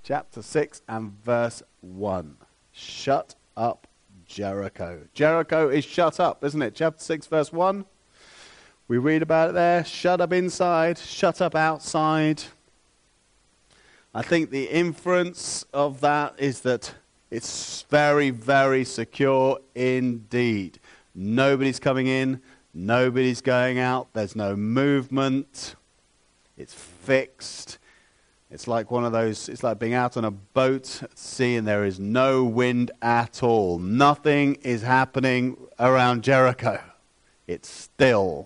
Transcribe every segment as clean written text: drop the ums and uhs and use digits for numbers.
chapter 6 and verse 1. Shut up, Jericho. Jericho is shut up, isn't it? Chapter 6, verse 1. We read about it there. Shut up inside, shut up outside. I think the inference of that is that it's very, very secure indeed. Nobody's coming in, nobody's going out, there's no movement. It's fixed. It's like one of those, it's like being out on a boat at sea and there is no wind at all. Nothing is happening around Jericho. It's still.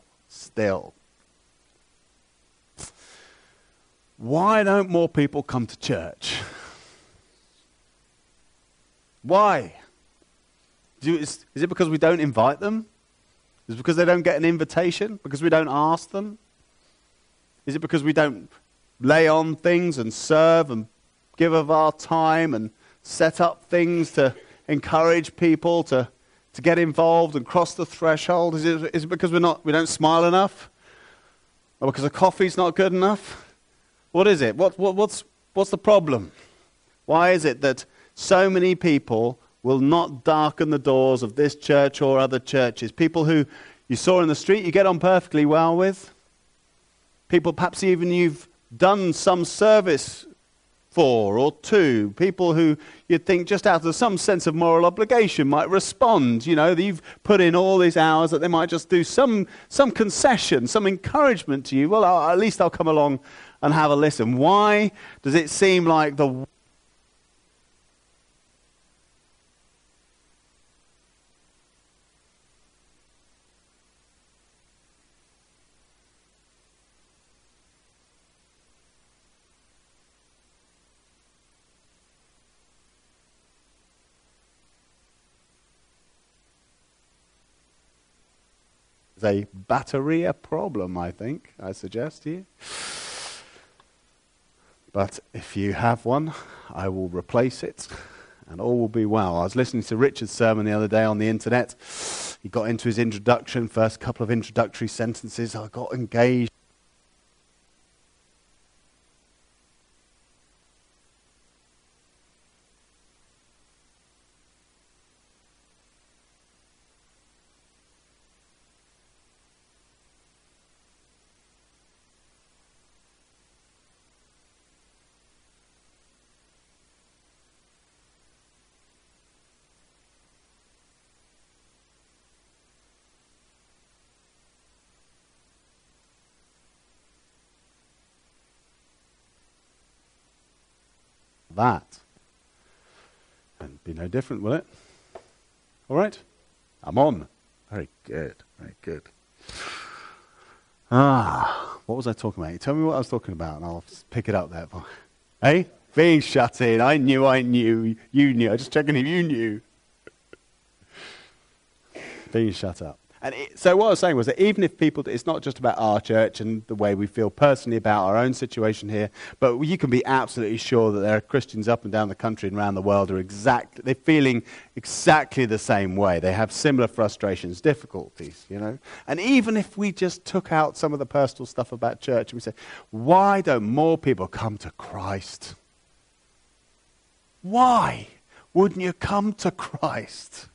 Why don't more people come to church? Why? Is it because we don't invite them? Is it because they don't get an invitation? Because we don't ask them? Is it because we don't lay on things and serve and give of our time and set up things to encourage people to get involved and cross the threshold? Is it because we don't smile enough? Or because the coffee's not good enough? What is it? What's the problem? Why is it that so many people will not darken the doors of this church or other churches? People who you saw in the street you get on perfectly well with. People perhaps even you've done some service for or to. People who you'd think just out of some sense of moral obligation might respond. You know, you've put in all these hours that they might just do some concession, some encouragement to you. Well, at least I'll come along and have a listen. Why does it seem like the a batteria problem, I suggest to you. But if you have one, I will replace it and all will be well. I was listening to Richard's sermon the other day on the internet. He got into his introduction, first couple of introductory sentences. I got engaged. That. And be no different, will it? All right? I'm on. Very good. Very good. What was I talking about? You tell me what I was talking about and I'll pick it up there. Hey? Being shut in. I knew. You knew. I was just checking if you knew. Being shut up. And so what I was saying was that even if people, it's not just about our church and the way we feel personally about our own situation here, but you can be absolutely sure that there are Christians up and down the country and around the world who are they're feeling exactly the same way. They have similar frustrations, difficulties, you know. And even if we just took out some of the personal stuff about church and we say, why don't more people come to Christ? Why wouldn't you come to Christ?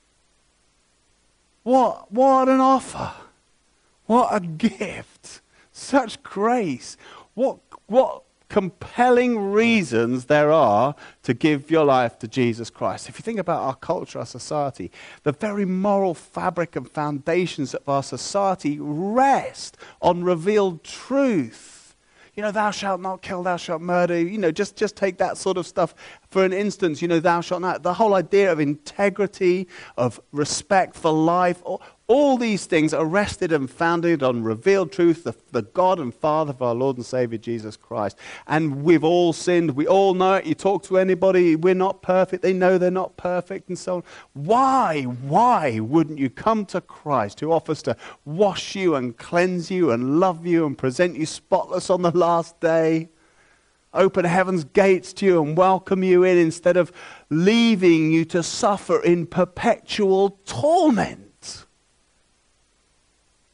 What an offer. What a gift. Such grace. What compelling reasons there are to give your life to Jesus Christ. If you think about our culture, our society, the very moral fabric and foundations of our society rest on revealed truth. You know, thou shalt not kill, thou shalt murder. You know, just take that sort of stuff for an instance. You know, thou shalt not. The whole idea of integrity, of respect for life, all these things are rested and founded on revealed truth, the God and Father of our Lord and Savior Jesus Christ. And we've all sinned. We all know it. You talk to anybody, we're not perfect. They know they're not perfect and so on. Why wouldn't you come to Christ who offers to wash you and cleanse you and love you and present you spotless on the last day? Open heaven's gates to you and welcome you in instead of leaving you to suffer in perpetual torment.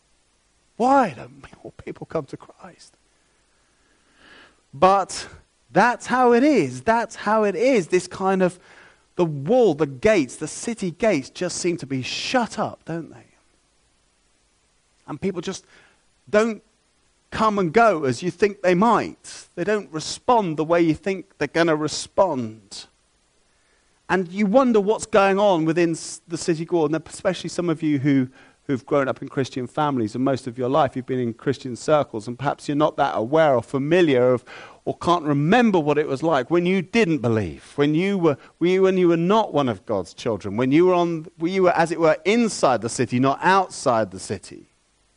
Why don't more people come to Christ? But That's how it is. That's how it is. This kind of, the wall, the gates, the city gates just seem to be shut up, don't they? And people just don't come and go as you think they might. They don't respond the way you think they're going to respond. And you wonder what's going on within the city wall, and especially some of you who've grown up in Christian families, and most of your life you've been in Christian circles, and perhaps you're not that aware or familiar of, or can't remember what it was like when you didn't believe, when you were not one of God's children, when you were, as it were, inside the city, not outside the city.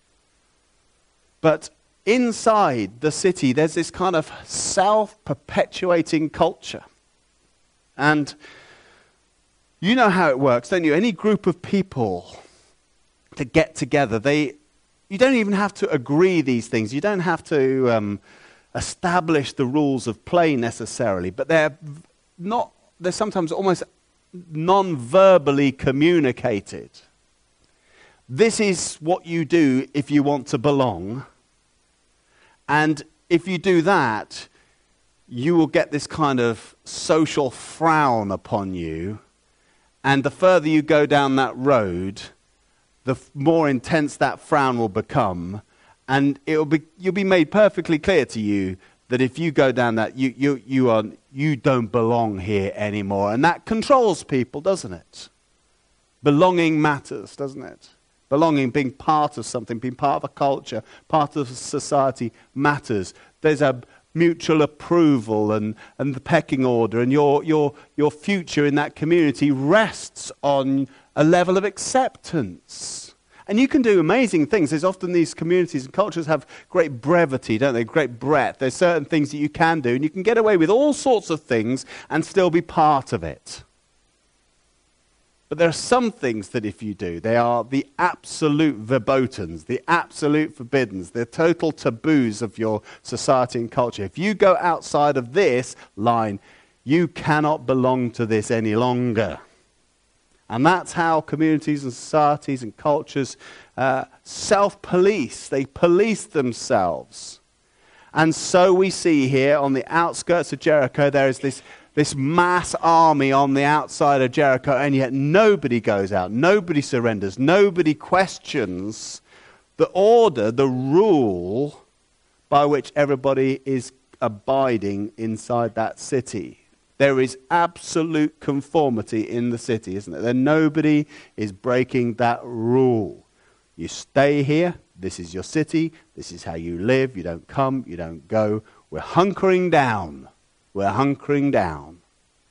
But inside the city, there's this kind of self-perpetuating culture. And you know how it works, don't you? Any group of people to get together, you don't even have to agree these things. You don't have to establish the rules of play necessarily, but they're sometimes almost non-verbally communicated. This is what you do if you want to belong. And if you do that, you will get this kind of social frown upon you. And the further you go down that road, the more intense that frown will become. And you'll be made perfectly clear to you that if you go down that, you don't belong here anymore. And that controls people, doesn't it? Belonging matters, doesn't it? Belonging, being part of something, being part of a culture, part of a society matters. There's a mutual approval and the pecking order, and your future in that community rests on a level of acceptance. And you can do amazing things. There's often these communities and cultures have great brevity, don't they? Great breadth. There's certain things that you can do, and you can get away with all sorts of things and still be part of it. But there are some things that if you do, they are the absolute verbotens, the absolute forbiddens, the total taboos of your society and culture. If you go outside of this line, you cannot belong to this any longer. And that's how communities and societies and cultures self-police. They police themselves. And so we see here on the outskirts of Jericho, there is this mass army on the outside of Jericho, and yet nobody goes out, nobody surrenders, nobody questions the order, the rule by which everybody is abiding inside that city. There is absolute conformity in the city, isn't there? Then nobody is breaking that rule. You stay here, this is your city, this is how you live, you don't come, you don't go. We're hunkering down. We're hunkering down.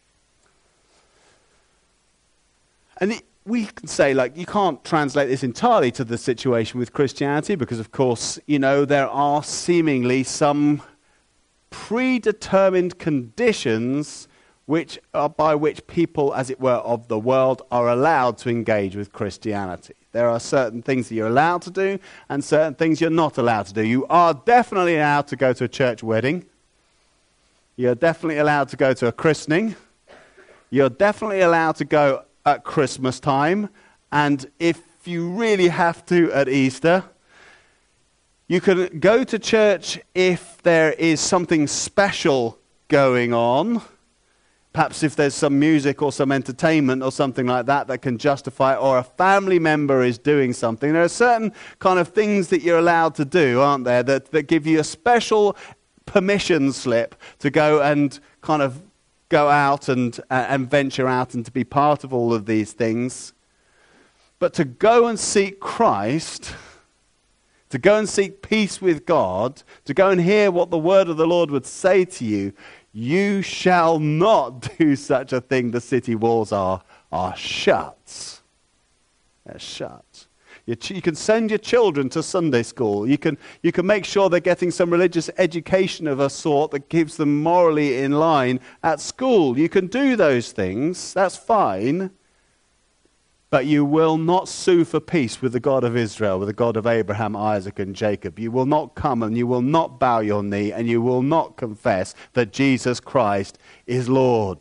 And we can say, you can't translate this entirely to the situation with Christianity because, of course, there are seemingly some predetermined conditions by which people, as it were, of the world are allowed to engage with Christianity. There are certain things that you're allowed to do and certain things you're not allowed to do. You are definitely allowed to go to a church wedding. You're definitely allowed to go to a christening. You're definitely allowed to go at Christmas time. And if you really have to at Easter, you can go to church if there is something special going on. Perhaps if there's some music or some entertainment or something like that can justify it, or a family member is doing something. There are certain kind of things that you're allowed to do, aren't there, that give you a special permission slip to go and kind of go out and venture out and to be part of all of these things. But to go and seek Christ, to go and seek peace with God, to go and hear what the word of the Lord would say to you, you shall not do such a thing. The city walls are shut. They're shut. You can send your children to Sunday school. You can make sure they're getting some religious education of a sort that keeps them morally in line at school. You can do those things. That's fine. But you will not sue for peace with the God of Israel, with the God of Abraham, Isaac, and Jacob. You will not come and you will not bow your knee and you will not confess that Jesus Christ is Lord.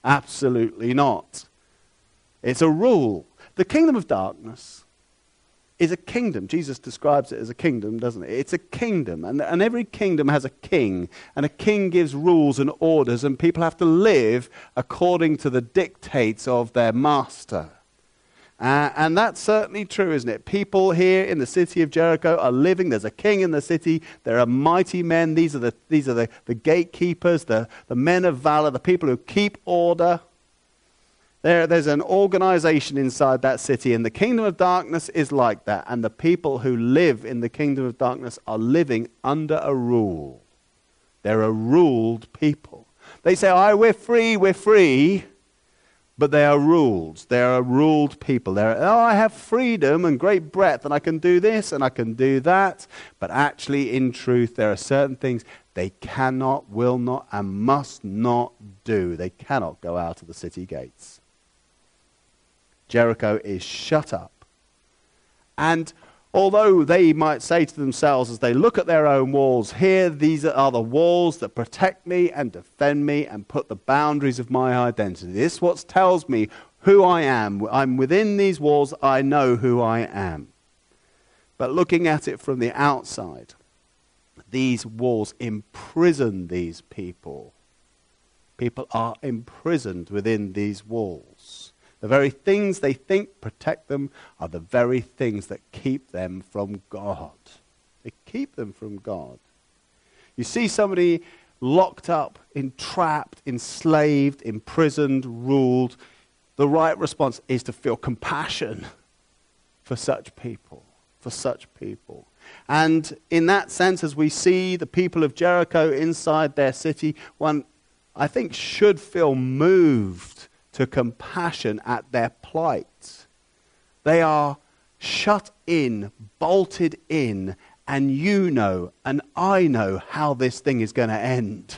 Absolutely not. It's a rule. The kingdom of darkness is a kingdom. Jesus describes it as a kingdom, doesn't it? It's a kingdom, and every kingdom has a king, and a king gives rules and orders, and people have to live according to the dictates of their master. And that's certainly true, isn't it? People here in the city of Jericho are living. There's a king in the city. There are mighty men. These are the gatekeepers, the men of valor, the people who keep order. There's an organization inside that city, and the kingdom of darkness is like that. And the people who live in the kingdom of darkness are living under a rule. They're a ruled people. They say, we're free. But they are ruled. They are a ruled people. I have freedom and great breadth, and I can do this and I can do that. But actually, in truth, there are certain things they cannot, will not, and must not do. They cannot go out of the city gates. Jericho is shut up. And although they might say to themselves as they look at their own walls, here, these are the walls that protect me and defend me and put the boundaries of my identity. This is what tells me who I am. I'm within these walls. I know who I am. But looking at it from the outside, these walls imprison these people. People are imprisoned within these walls. The very things they think protect them are the very things that keep them from God. They keep them from God. You see somebody locked up, entrapped, enslaved, imprisoned, ruled. The right response is to feel compassion for such people, And in that sense, as we see the people of Jericho inside their city, one, I think, should feel moved to compassion at their plight. They are shut in, bolted in, and you know, and I know how this thing is going to end.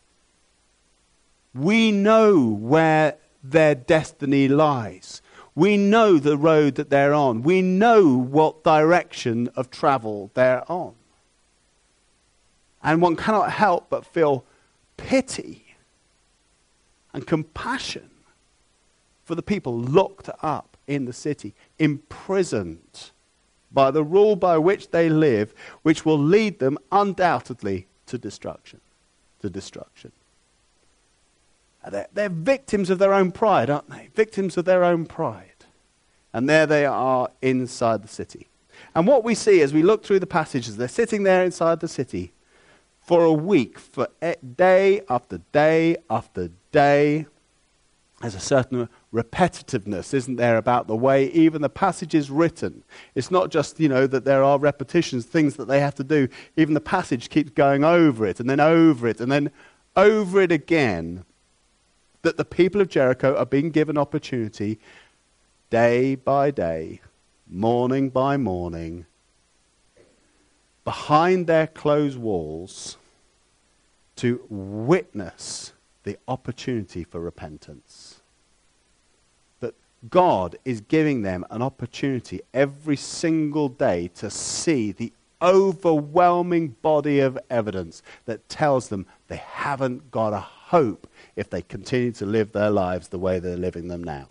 We know where their destiny lies. We know the road that they're on. We know what direction of travel they're on. And one cannot help but feel pity and compassion for the people locked up in the city, imprisoned by the rule by which they live, which will lead them undoubtedly to destruction. They're victims of their own pride, aren't they? Victims of their own pride. And there they are inside the city. And what we see as we look through the passages, they're sitting there inside the city for a week, for day after day after day. There's a certain repetitiveness, isn't there, about the way even the passage is written. It's not just, that there are repetitions, things that they have to do. Even the passage keeps going over it, and then over it, and then over it again. That the people of Jericho are being given opportunity day by day, morning by morning, behind their closed walls, to witness the opportunity for repentance. That God is giving them an opportunity every single day to see the overwhelming body of evidence that tells them they haven't got a hope if they continue to live their lives the way they're living them now.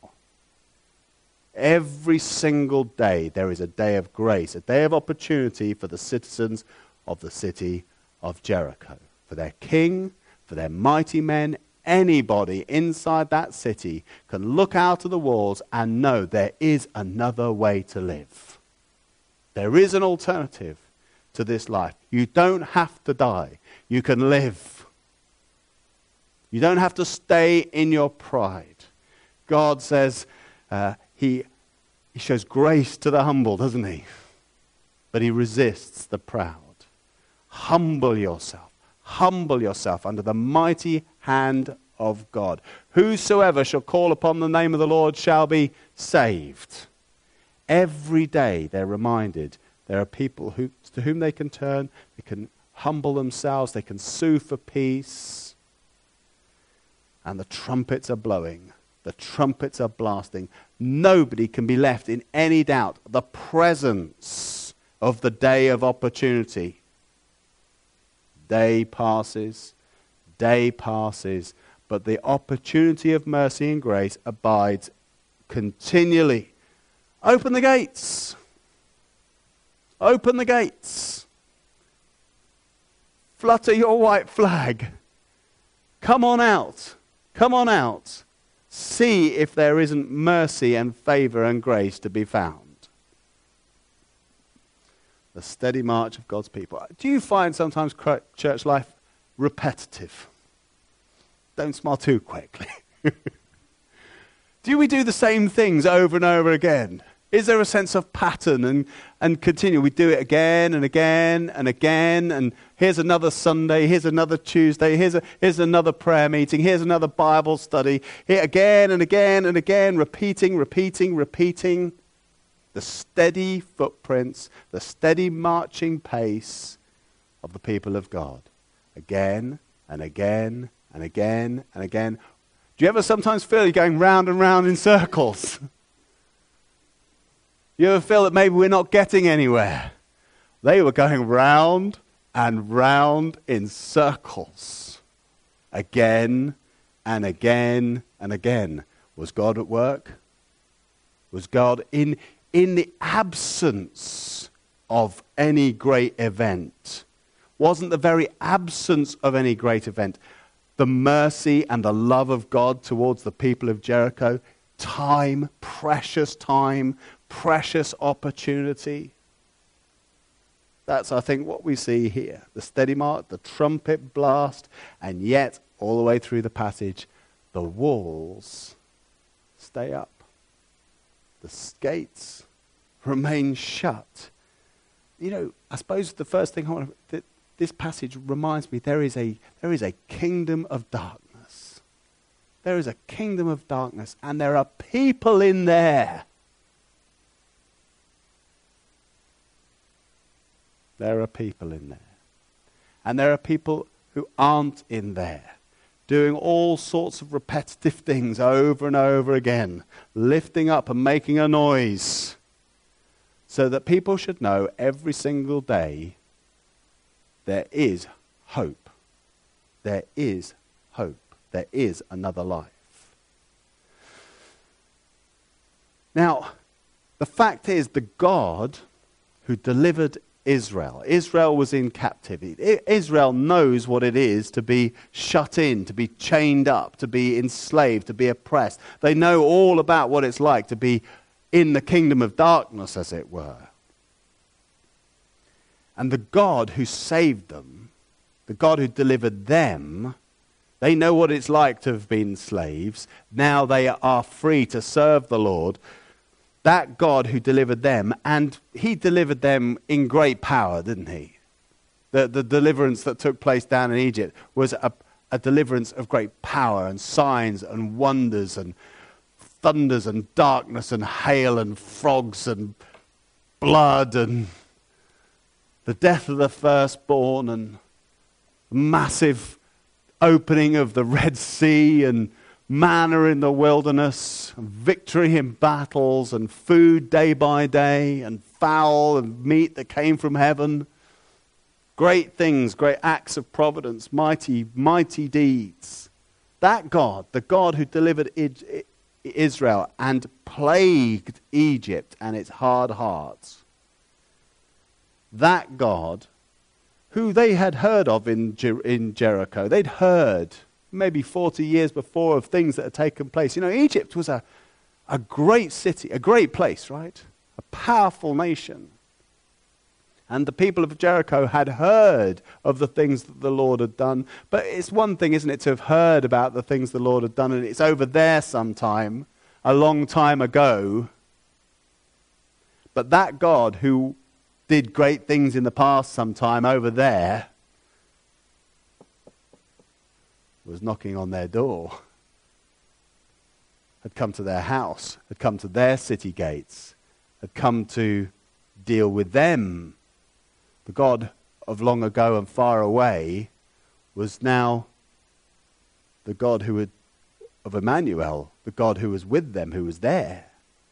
Every single day there is a day of grace, a day of opportunity for the citizens of the city of Jericho, for their king, for their mighty men. Anybody inside that city can look out of the walls and know there is another way to live. There is an alternative to this life. You don't have to die. You can live. You don't have to stay in your pride. God says he shows grace to the humble, doesn't he? But he resists the proud. Humble yourself. Humble yourself under the mighty hand of God. Whosoever shall call upon the name of the Lord shall be saved. Every day they're reminded there are people to whom they can turn, they can humble themselves, they can sue for peace. And the trumpets are blowing. The trumpets are blasting. Nobody can be left in any doubt. The presence of the day of opportunity. Day passes, but the opportunity of mercy and grace abides continually. Open the gates. Open the gates. Flutter your white flag. Come on out. Come on out. See if there isn't mercy and favor and grace to be found. The steady march of God's people. Do you find sometimes church life repetitive? Don't smile too quickly. Do we do the same things over and over again? Is there a sense of pattern and continue? We do it again and again and again, and here's another Sunday, here's another Tuesday, here's another prayer meeting, here's another Bible study, here again and again and again, repeating. The steady footprints, the steady marching pace of the people of God. Again and again and again and again. Do you ever sometimes feel you're going round and round in circles? You ever feel that maybe we're not getting anywhere? They were going round and round in circles. Again and again and again. Was God at work? Was God in the absence of any great event? Wasn't the very absence of any great event the mercy and the love of God towards the people of Jericho? Time, precious opportunity. That's, I think, what we see here. The steady march, the trumpet blast, and yet, all the way through the passage, the walls stay up. The gates remain shut. You know, I suppose the first thing I want to... This passage reminds me there is a kingdom of darkness. There is a kingdom of darkness, and there are people in there. There are people in there. And there are people who aren't in there, doing all sorts of repetitive things over and over again, lifting up and making a noise, so that people should know every single day there is hope. There is hope. There is another life. Now, the fact is, the God who delivered Israel was in captivity. Israel knows what it is to be shut in, to be chained up, to be enslaved, to be oppressed. They know all about what it's like to be in the kingdom of darkness, as it were. And the God who saved them, the God who delivered them, they know what it's like to have been slaves. Now they are free to serve the Lord. That God who delivered them, and he delivered them in great power, didn't he? The deliverance that took place down in Egypt was a deliverance of great power and signs and wonders and thunders and darkness and hail and frogs and blood and the death of the firstborn and massive opening of the Red Sea and manna in the wilderness, and victory in battles, and food day by day, and fowl and meat that came from heaven. Great things, great acts of providence, mighty deeds. That God, the God who delivered Israel and plagued Egypt and its hard hearts, that God, who they had heard of in Jericho, they'd heard maybe 40 years before of things that had taken place. You know, Egypt was a great city, a great place, right? A powerful nation. And the people of Jericho had heard of the things that the Lord had done. But it's one thing, isn't it, to have heard about the things the Lord had done, and it's over there sometime, a long time ago. But that God who did great things in the past sometime over there was knocking on their door, had come to their house, had come to their city gates, had come to deal with them. The God of long ago and far away was now the God of Emmanuel, the God who was with them, who was there.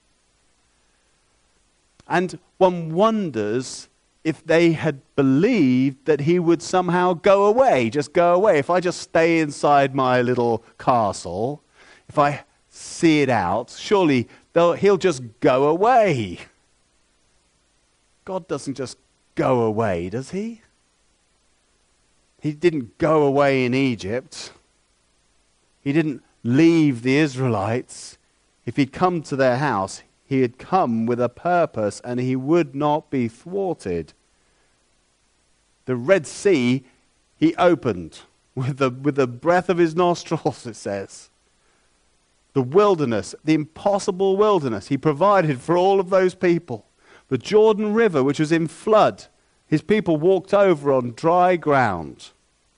And one wonders if they had believed that he would somehow go away, just go away. If I just stay inside my little castle, if I see it out, surely he'll just go away. God doesn't just go away, does he? He didn't go away in Egypt. He didn't leave the Israelites. If he'd come to their house, he had come with a purpose and he would not be thwarted. The Red Sea he opened with the breath of his nostrils, it says. The wilderness, the impossible wilderness, he provided for all of those people. The Jordan River, which was in flood, his people walked over on dry ground.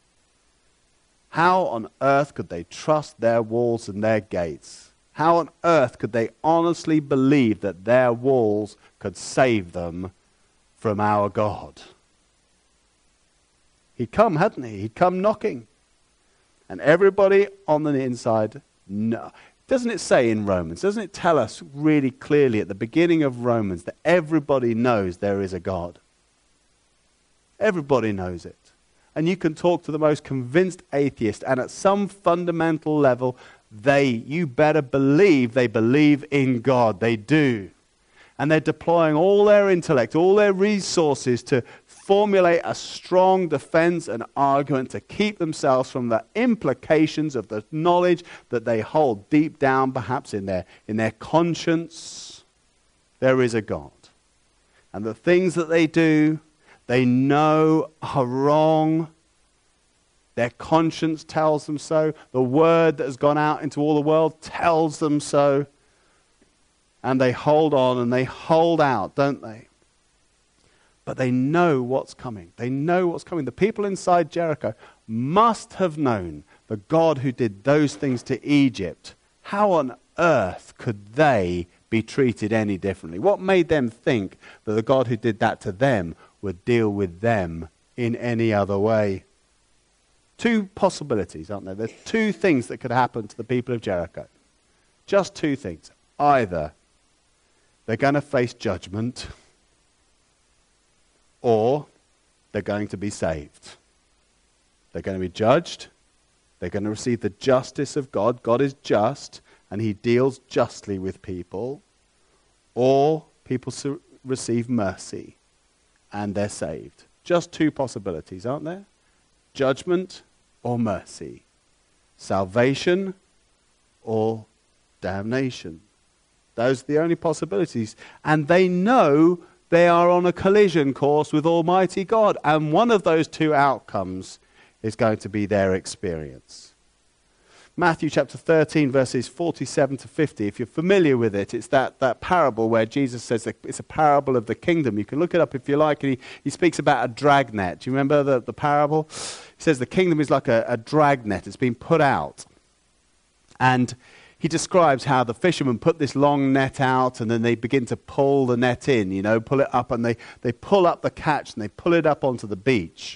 How on earth could they trust their walls and their gates? How on earth could they honestly believe that their walls could save them from our God? He'd come, hadn't he? He'd come knocking. And everybody on the inside, no. Doesn't it say in Romans, doesn't it tell us really clearly at the beginning of Romans that everybody knows there is a God? Everybody knows it. And you can talk to the most convinced atheist, and at some fundamental level, you better believe they believe in God. They do. And they're deploying all their intellect, all their resources to formulate a strong defense and argument to keep themselves from the implications of the knowledge that they hold deep down, perhaps in their conscience. There is a God. And the things that they do, they know are wrong. Their conscience tells them so. The word that has gone out into all the world tells them so. And they hold on and they hold out, don't they? But they know what's coming. They know what's coming. The people inside Jericho must have known the God who did those things to Egypt. How on earth could they be treated any differently? What made them think that the God who did that to them would deal with them in any other way? Two possibilities, aren't there? There's two things that could happen to the people of Jericho. Just two things. Either they're going to face judgment, or they're going to be saved. They're going to be judged. They're going to receive the justice of God. God is just, and he deals justly with people. Or people receive mercy, and they're saved. Just two possibilities, aren't there? Judgment or mercy. Salvation or damnation. Those are the only possibilities. And they know they are on a collision course with Almighty God. And one of those two outcomes is going to be their experience. Matthew chapter 13, verses 47 to 50. If you're familiar with it, it's that parable where Jesus says that it's a parable of the kingdom. You can look it up if you like. And he speaks about a dragnet. Do you remember the parable? He says the kingdom is like a dragnet. It's been put out. And he describes how the fishermen put this long net out and then they begin to pull the net in, pull it up, and they pull up the catch and they pull it up onto the beach.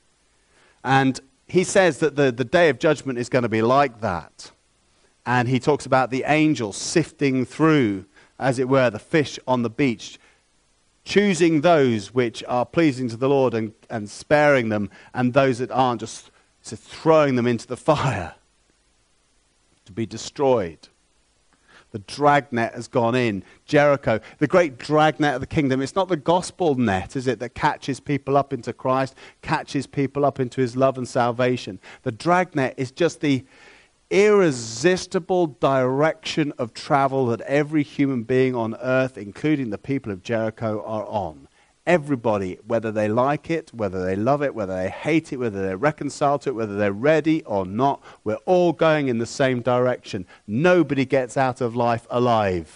And he says that the day of judgment is going to be like that. And he talks about the angels sifting through, as it were, the fish on the beach, choosing those which are pleasing to the Lord and sparing them, and those that aren't, just throwing them into the fire to be destroyed. The dragnet has gone in. Jericho, the great dragnet of the kingdom. It's not the gospel net, is it, that catches people up into Christ, catches people up into his love and salvation. The dragnet is just the irresistible direction of travel that every human being on earth, including the people of Jericho, are on. Everybody, whether they like it, whether they love it, whether they hate it, whether they're reconciled to it, whether they're ready or not, we're all going in the same direction. Nobody gets out of life alive.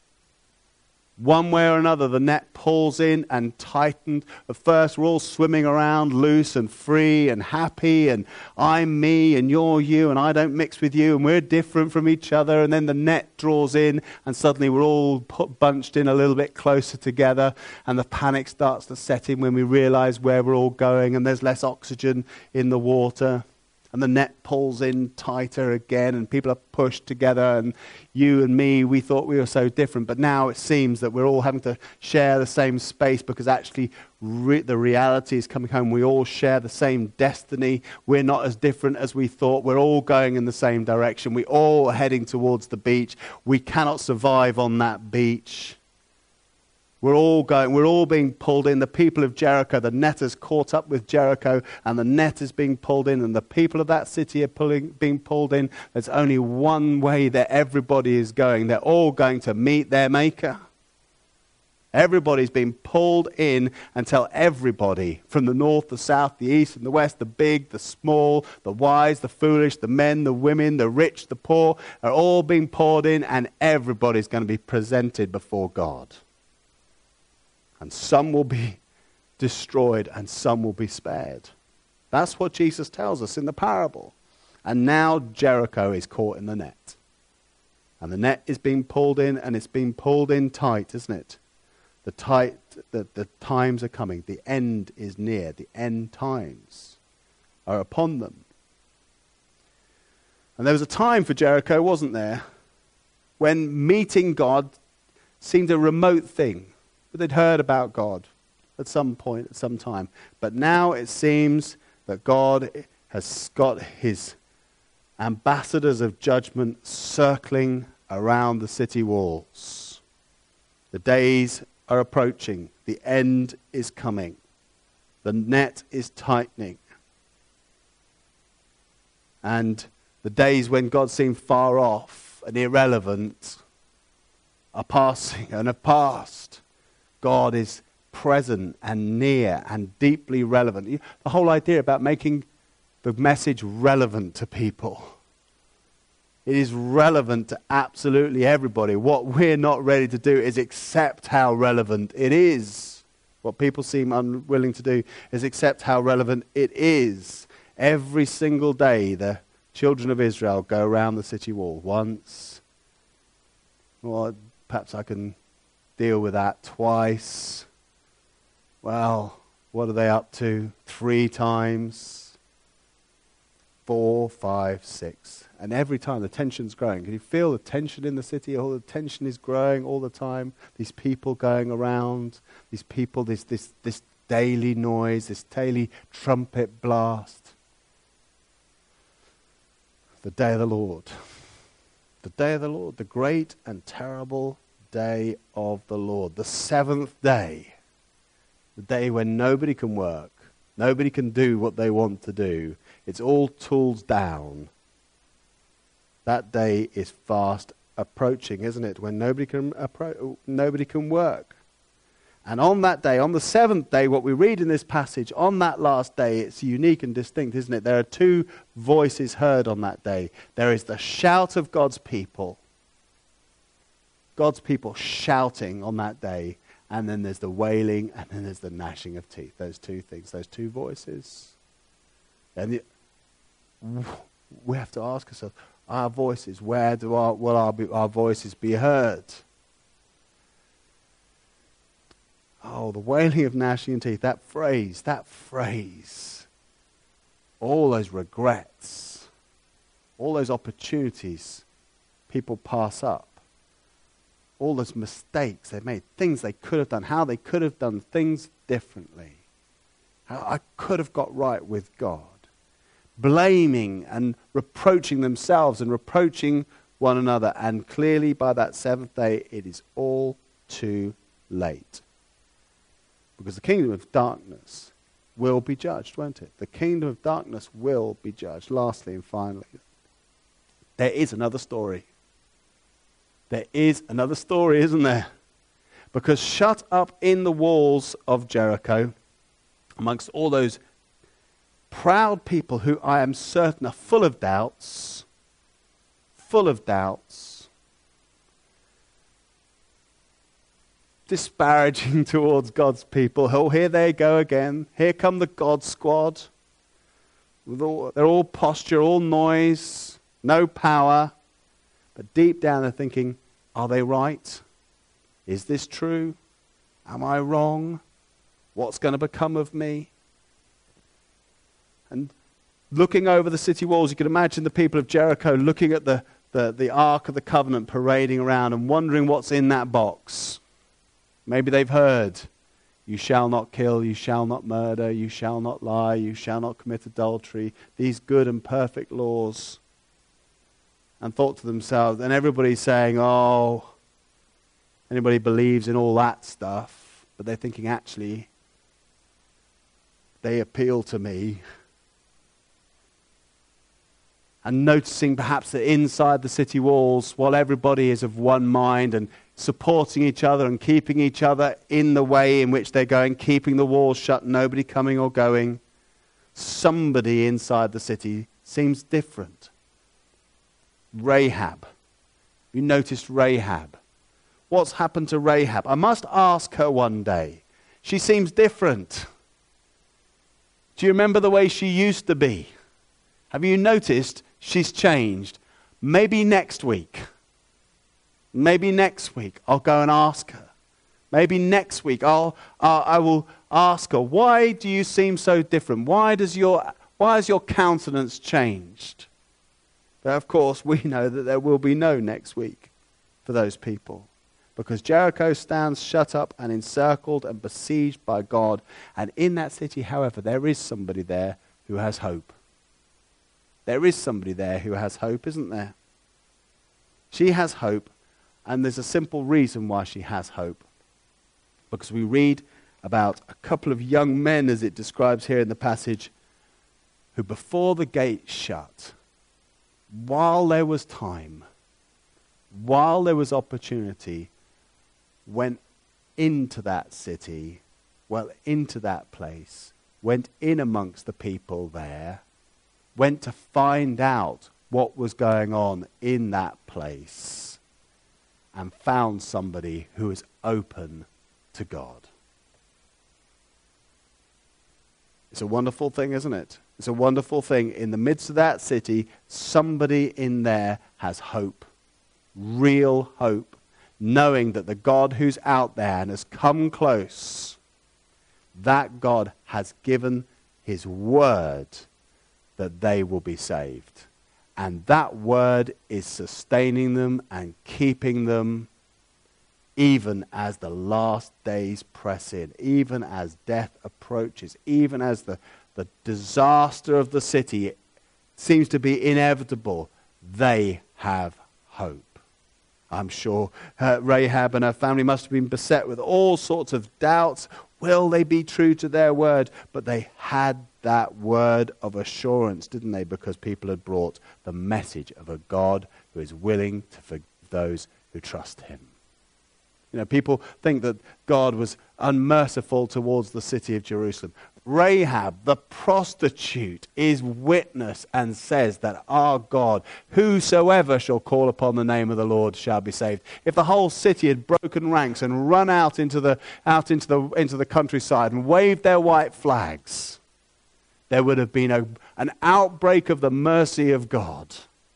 One way or another, the net pulls in and tightened. At first, we're all swimming around loose and free and happy, and I'm me and you're you, and I don't mix with you, and we're different from each other. And then the net draws in, and suddenly we're all bunched in a little bit closer together, and the panic starts to set in when we realize where we're all going, and there's less oxygen in the water. And the net pulls in tighter again, and people are pushed together, and you and me, we thought we were so different, but now it seems that we're all having to share the same space, because actually the reality is coming home. We all share the same destiny. We're not as different as we thought. We're all going in the same direction. We're all heading towards the beach. We cannot survive on that beach. We're all being pulled in. The people of Jericho, the net has caught up with Jericho, and the net is being pulled in, and the people of that city are being pulled in. There's only one way that everybody is going. They're all going to meet their Maker. Everybody's being pulled in until everybody, from the north, the south, the east, and the west, the big, the small, the wise, the foolish, the men, the women, the rich, the poor, are all being poured in, and everybody's going to be presented before God. And some will be destroyed and some will be spared. That's what Jesus tells us in the parable. And now Jericho is caught in the net. And the net is being pulled in, and it's being pulled in tight, isn't it? The times are coming. The end is near. The end times are upon them. And there was a time for Jericho, wasn't there, when meeting God seemed a remote thing. But they'd heard about God at some point, at some time. But now it seems that God has got his ambassadors of judgment circling around the city walls. The days are approaching. The end is coming. The net is tightening. And the days when God seemed far off and irrelevant are passing and have passed. God is present and near and deeply relevant. The whole idea about making the message relevant to people. It is relevant to absolutely everybody. What we're not ready to do is accept how relevant it is. What people seem unwilling to do is accept how relevant it is. Every single day the children of Israel go around the city wall once. Well, perhaps I can deal with that twice. Well, what are they up to? 3 times, 4, 5, 6. And every time the tension's growing. Can you feel the tension in the city? All the tension is growing all the time. These people going around, these people, this daily noise, this daily trumpet blast. The day of the Lord. The day of the Lord, the great and terrible day of the Lord, the 7th day, the day when nobody can work, nobody can do what they want to do. It's all tools down. That day is fast approaching, isn't it? When nobody can work. And on that day, on the 7th day, what we read in this passage, on that last day, it's unique and distinct, isn't it? There are 2 voices heard on that day. There is the shout of God's people shouting on that day, and then there's the wailing, and then there's the gnashing of teeth. Those 2 things, those 2 voices. And we have to ask ourselves, our voices, where will our voices be heard? Oh, the wailing of gnashing of teeth, that phrase, all those regrets, all those opportunities people pass up. All those mistakes they made, things they could have done, how they could have done things differently. How I could have got right with God. Blaming and reproaching themselves and reproaching one another. And clearly by that 7th day, it is all too late. Because the kingdom of darkness will be judged, won't it? The kingdom of darkness will be judged. Lastly and finally, there is another story. There is another story, isn't there? Because shut up in the walls of Jericho, amongst all those proud people who I am certain are full of doubts, disparaging towards God's people. Oh, here they go again. Here come the God squad. They're all posture, all noise, no power. But deep down they're thinking, are they right? Is this true? Am I wrong? What's going to become of me? And looking over the city walls, you can imagine the people of Jericho looking at the Ark of the Covenant parading around and wondering what's in that box. Maybe they've heard, you shall not kill, you shall not murder, you shall not lie, you shall not commit adultery, these good and perfect laws. And thought to themselves, and everybody's saying, oh, anybody believes in all that stuff, but they're thinking, actually, they appeal to me. And noticing perhaps that inside the city walls, while everybody is of one mind and supporting each other and keeping each other in the way in which they're going, keeping the walls shut, nobody coming or going, somebody inside the city seems different. Rahab. You noticed Rahab. What's happened to Rahab? I must ask her one day. She seems different. Do you remember the way she used to be? Have you noticed she's changed? Maybe next week. Maybe next week I'll go and ask her. Maybe next week I will ask her, why do you seem so different? Why has your countenance changed? But of course we know that there will be no next week for those people. Because Jericho stands shut up and encircled and besieged by God. And in that city, however, there is somebody there who has hope. There is somebody there who has hope, isn't there? She has hope, and there's a simple reason why she has hope. Because we read about a couple of young men, as it describes here in the passage, who before the gate shut, while there was time, while there was opportunity, went into that city, into that place, went in amongst the people there, went to find out what was going on in that place, and found somebody who is open to God. It's a wonderful thing, isn't it? It's a wonderful thing. In the midst of that city, somebody in there has hope, real hope, knowing that the God who's out there and has come close, that God has given his word that they will be saved. And that word is sustaining them and keeping them even as the last days press in, even as death approaches, even as the disaster of the city seems to be inevitable. They have hope. I'm sure Rahab and her family must have been beset with all sorts of doubts. Will they be true to their word? But they had that word of assurance, didn't they? Because people had brought the message of a God who is willing to forgive those who trust him. You know, people think that God was unmerciful towards the city of Jerusalem. Rahab, the prostitute, is witness and says that our God, whosoever shall call upon the name of the Lord shall be saved. If the whole city had broken ranks and run out into the countryside and waved their white flags, there would have been an outbreak of the mercy of God.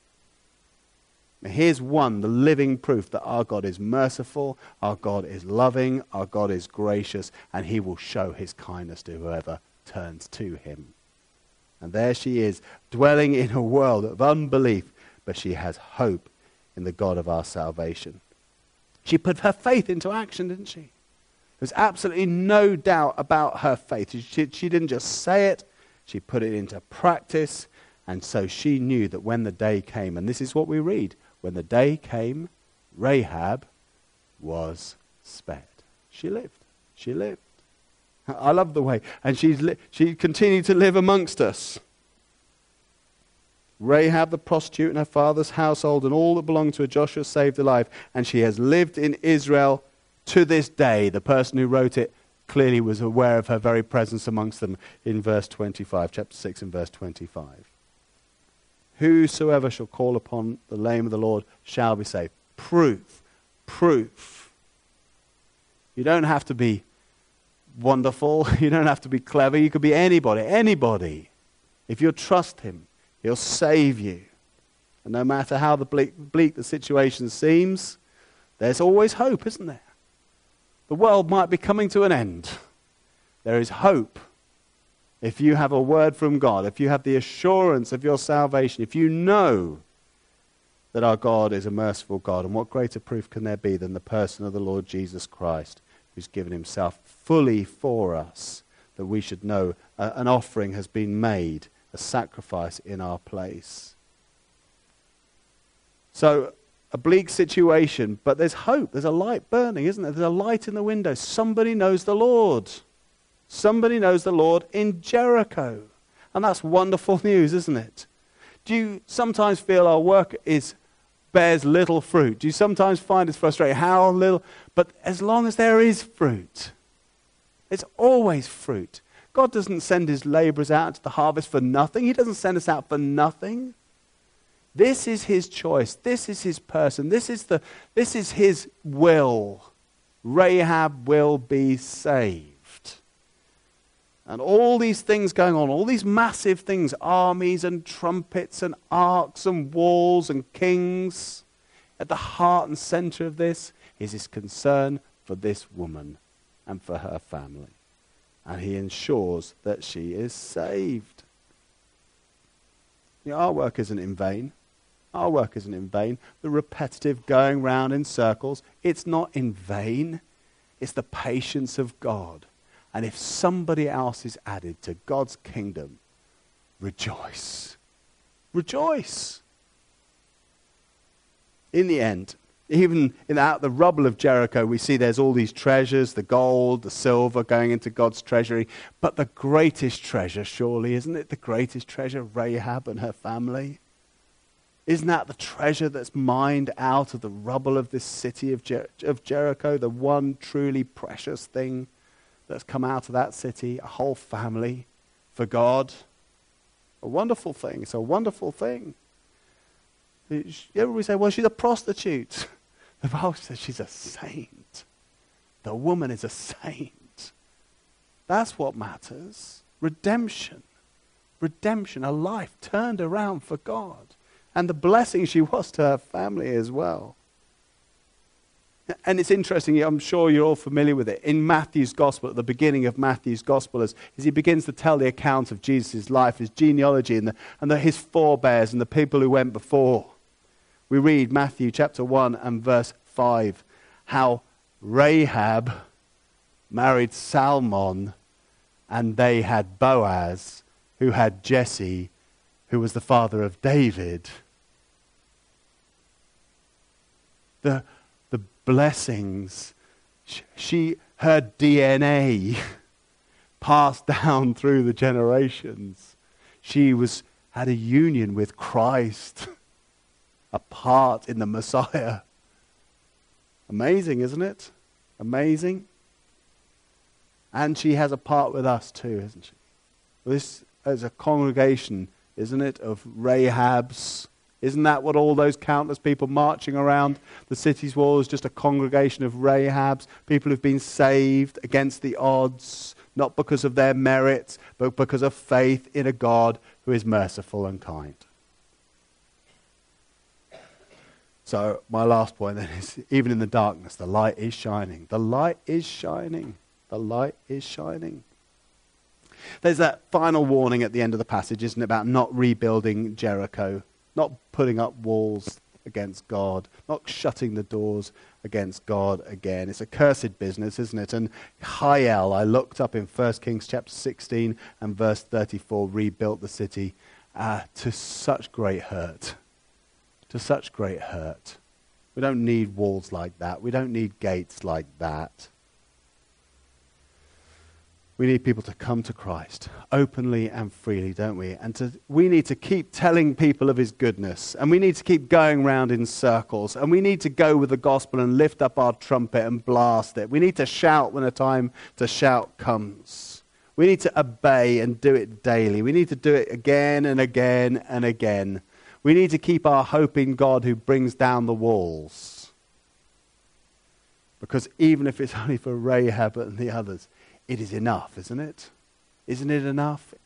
Here's one, the living proof that our God is merciful, our God is loving, our God is gracious, and he will show his kindness to whoever turns to him. And there she is, dwelling in a world of unbelief, but she has hope in the God of our salvation. She put her faith into action, didn't she? There's absolutely no doubt about her faith. She didn't just say it, she put it into practice, and so she knew that when the day came, and this is what we read, when the day came, Rahab was spared. She lived. She lived. I love the way. And she continued to live amongst us. Rahab the prostitute and her father's household and all that belonged to her, Joshua saved alive. And she has lived in Israel to this day. The person who wrote it clearly was aware of her very presence amongst them in verse 25, chapter 6 and verse 25. Whosoever shall call upon the name of the Lord shall be saved. Proof. You don't have to be wonderful. You don't have to be clever. You could be anybody. If you trust him, he'll save you. And no matter how bleak the situation seems, there's always hope, isn't there? The world might be coming to an end. There is hope. If you have a word from God, if you have the assurance of your salvation, if you know that our God is a merciful God, and what greater proof can there be than the person of the Lord Jesus Christ, who's given himself fully for us, that we should know an offering has been made, a sacrifice in our place. So a bleak situation, but there's hope. There's a light burning, isn't there? There's a light in the window. Somebody knows the Lord. Somebody knows the Lord in Jericho. And that's wonderful news, isn't it? Do you sometimes feel our work bears little fruit? Do you sometimes find it's frustrating how little? But as long as there is fruit, it's always fruit. God doesn't send his laborers out into the harvest for nothing. He doesn't send us out for nothing. This is his choice. This is his person. This is his will. Rahab will be saved. And all these things going on, all these massive things, armies and trumpets and arks and walls and kings, at the heart and center of this is his concern for this woman and for her family. And he ensures that she is saved. Our work isn't in vain. Our work isn't in vain. The repetitive going round in circles, it's not in vain. It's the patience of God. And if somebody else is added to God's kingdom, rejoice. Rejoice. In the end, even out the rubble of Jericho, we see there's all these treasures, the gold, the silver going into God's treasury. But the greatest treasure, surely, isn't it the greatest treasure, Rahab and her family? Isn't that the treasure that's mined out of the rubble of this city of Jericho, the one truly precious thing that's come out of that city, a whole family for God? A wonderful thing. It's a wonderful thing. Everybody say, well, she's a prostitute. The Bible says she's a saint. The woman is a saint. That's what matters. Redemption. Redemption, a life turned around for God. And the blessing she was to her family as well. And it's interesting, I'm sure you're all familiar with it. In Matthew's Gospel, at the beginning of Matthew's Gospel, as he begins to tell the account of Jesus' life, his genealogy, and his forebears and the people who went before, we read Matthew chapter 1 and verse 5, how Rahab married Salmon, and they had Boaz, who had Jesse, who was the father of David. The blessings, her DNA passed down through the generations. She had a union with Christ, a part in the Messiah. Amazing, isn't it? Amazing. And she has a part with us too, isn't she? This is a congregation, isn't it, of Rahabs. Isn't that what all those countless people marching around the city's walls, just a congregation of Rahabs, people who've been saved against the odds, not because of their merits, but because of faith in a God who is merciful and kind. So my last point then is, even in the darkness, the light is shining. The light is shining. The light is shining. There's that final warning at the end of the passage, isn't it, about not rebuilding Jericho. Not putting up walls against God, not shutting the doors against God again. It's a cursed business, isn't it? And Hiel, I looked up in 1 Kings chapter 16 and verse 34, rebuilt the city to such great hurt. To such great hurt. We don't need walls like that. We don't need gates like that. We need people to come to Christ openly and freely, don't we? And we need to keep telling people of his goodness. And we need to keep going round in circles. And we need to go with the gospel and lift up our trumpet and blast it. We need to shout when a time to shout comes. We need to obey and do it daily. We need to do it again and again and again. We need to keep our hope in God who brings down the walls. Because even if it's only for Rahab and the others, it is enough, isn't it? Isn't it enough?